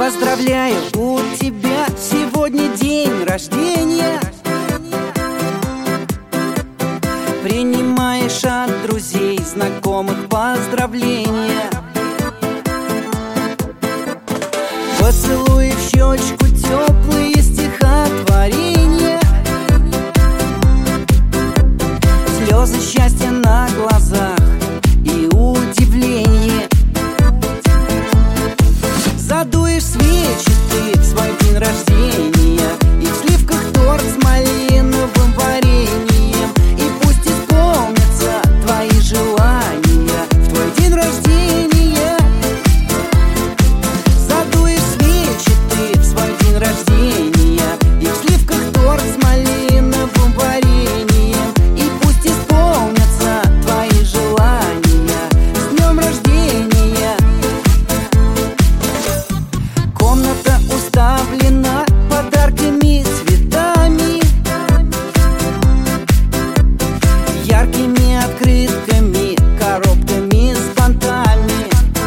Поздравляю, у тебя сегодня день рождения. Принимаешь от друзей, знакомых поздравления. Поцелуй в щечку, теплые стихотворения. Слезы счастья на глазах и удивление. Задуешь свечи ты в свой день рождения, и в сливках торт с малиновым вареньем. И пусть исполнятся твои желания в твой день рождения. Задуешь свечи ты в свой день рождения, и в сливках торт с малиновым вареньем. И пусть исполнятся твои желания. С днем рождения! Комната уставлена подарками, цветами, яркими открытками, коробками с бантами.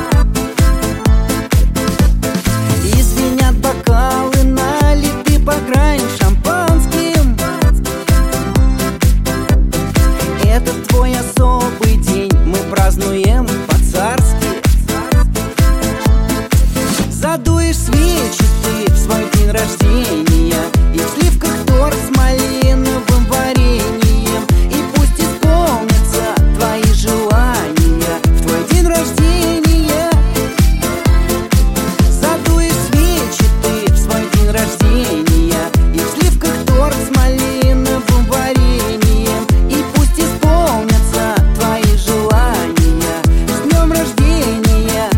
И звенят бокалы, налиты по краю шампанским. Это твой особый день, мы празднуем по-царски. Задуешь свечи ты в свой день рождения, и в сливках торт с малиновым вареньем. И пусть исполнятся твои желания в твой день рождения. Задуешь свечи ты в свой день рождения, и в сливках торт с малиновым вареньем. И пусть исполнятся твои желания. С днем рождения!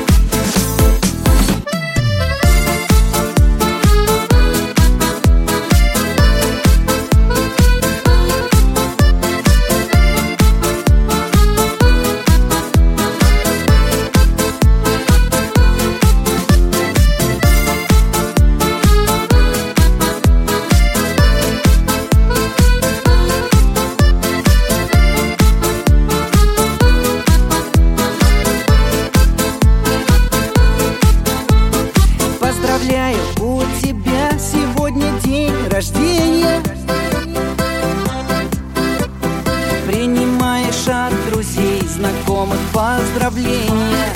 Поздравляю, у тебя сегодня день рождения. Принимаешь от друзей, знакомых поздравления.